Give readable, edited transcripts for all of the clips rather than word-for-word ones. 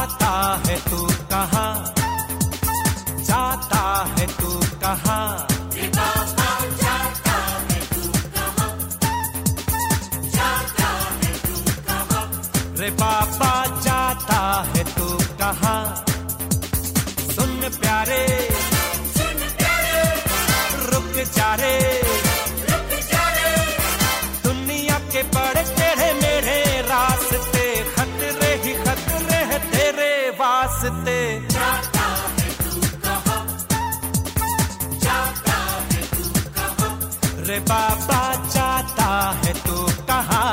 आता है तू कहाँ, जाता है तू कहाँ, रे बाबा जाता है तू कहाँ, जाता है तू कहाँ, रे बाबा जाता है तू कहाँ। सुन प्यारे रुक जा रे, दुनिया के बड़े तेरे मेरे रास्ते, खतरे ही खतरे हैं तेरे वास्ते। जाता है तू कहाँ, जाता है तू कहाँ, रे बाबा जाता है तू कहाँ।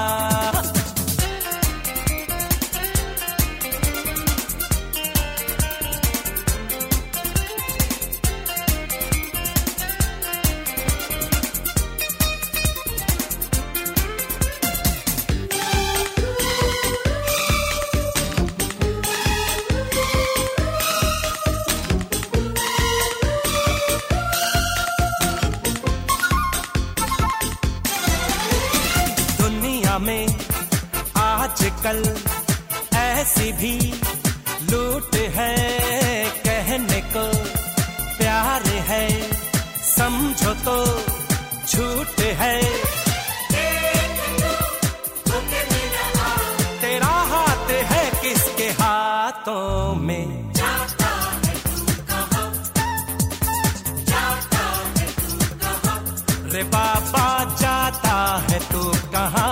में आजकल ऐसी भी लूट है, कहने को प्यार है समझो तो झूठ है। तेरा हाथ है किसके हाथों में, जाता है तू कहाँ, जाता है तू कहाँ, रे बाबा जाता है तू कहाँ।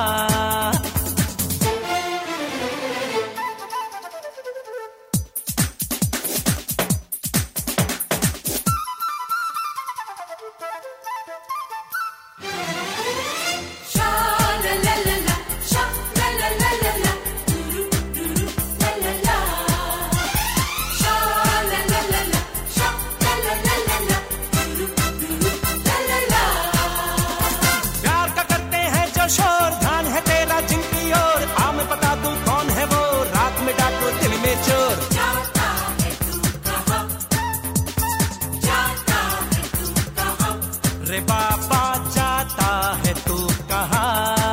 शोर ध्यान है तेरा जिनकी ओर, आ मैं बता दूं कौन है वो, रात में डाकू दिल में चोर। जाता है तू कहाँ, जाता है तू कहाँ, रे बाबा जाता है तू कहाँ।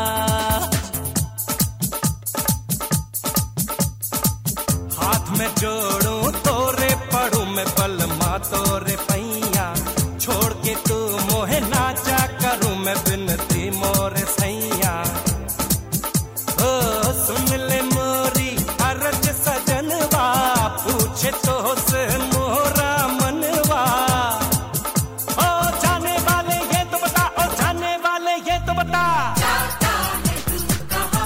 हाथ में जोड़ूं तोरे पढ़ूं मैं बलमा तोरे पैया, छोड़ के तू मोहे नाचा करूं मैं बिनती मोरे सैया। ओ सुन ले मोरी अरज सजनवा, पूछे तो से मोरा मनवा। ओ जाने वाले ये तो बता, ओ जाने वाले ये तो बता, जाता है तू कहाँ,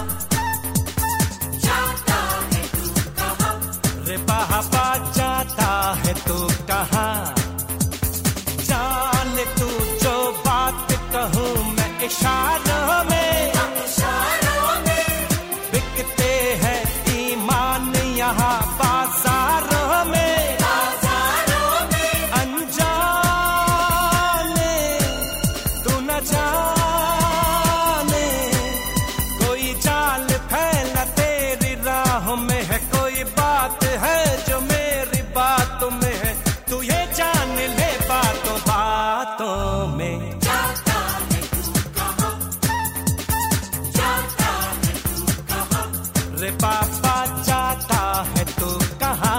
जाता है तू कहाँ, रे बाबा जाता है तू कहाँ। जान तू जो बात कहूँ मैं इशारों में, इशारों में बिकते हैं ईमान यहाँ बाजारों में। बाजारों में अनजाने तू न जाने, कोई जाल फैला तेरी राह में है, कोई बात है जो मेरी बातों में है, तू ये जान ले बातों बातों में। जाता है तू कहाँ, जाता है तू कहाँ, रे बाबा जाता है तू कहाँ।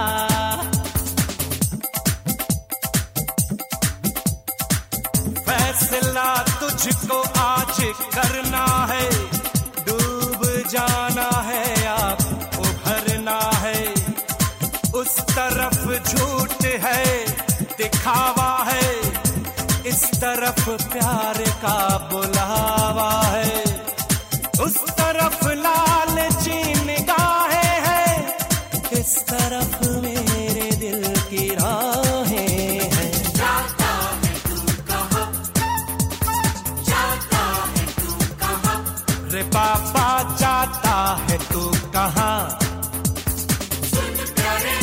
फैसला तुझको आज करना है, डूब जाना है आप उभरना है। उस तरफ झूठ है दिखावा है, इस तरफ प्यार का बुलावा है। उस तरफ लालची निगाहें हैं, इस तरफ मेरे दिल की राहें हैं। जाता है तू कहाँ, जाता है तू कहाँ, रे बाबा जाता है तू कहाँ। सुन प्यारे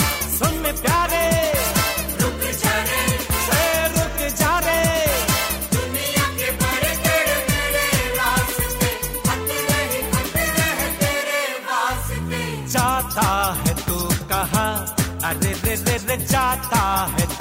रुक जा रे, रुक जा रे, दुनिया के बड़े तेरे मेरे रास्ते, खतरे ही खतरे हैं तेरे वास्ते। जाता है तू कहाँ, अरे रे रे रे जाता है